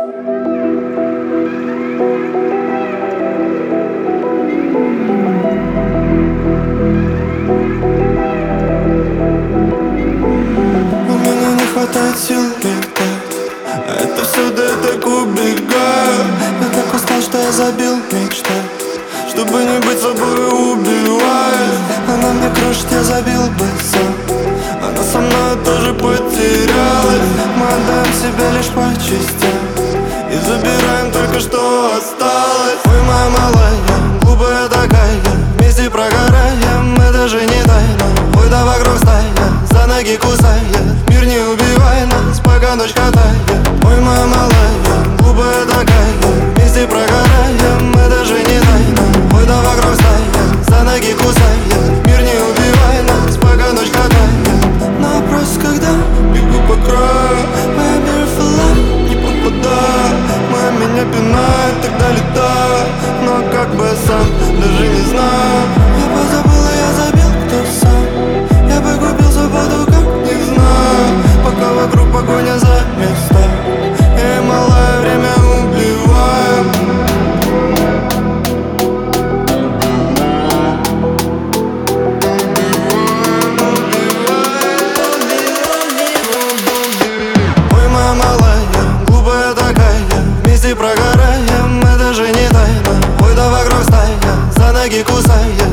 Хватает сил летать, а это все да я так убегаю. Я так устал, что я забил мечтать, чтобы не быть собой убиваюсь. Она мне крушит, я забил бы сам, она со мной тоже потерялась. Мы отдаем себя лишь по частям и забираем только что осталось. Ой, моя малая, глупая такая, вместе прогораем, это даже не тайна. Ой, да вокруг стая, за ноги кусает, мир не убивай нас, пока ночь катает. Ой, моя малая, глупая такая, вместе прогораем, это даже не тайна. Ой, да вокруг стая, за ноги кусает, мир не убивай нас, пока ночь катает. Но просто когда бегу по краю, моя beautiful life не попадаю. Моя меня пинает, тогда летаю, но как бы сам даже не знаю. Я позабыл, я забил, кто сам. Я бы купил свободу, как не знаю, пока вокруг погоня за места. Эй, малое, время убиваем. Ой, моя малая, глупая такая, вместе прогораем, это же не тайна. Ой, да вокруг стая, за ноги кусает,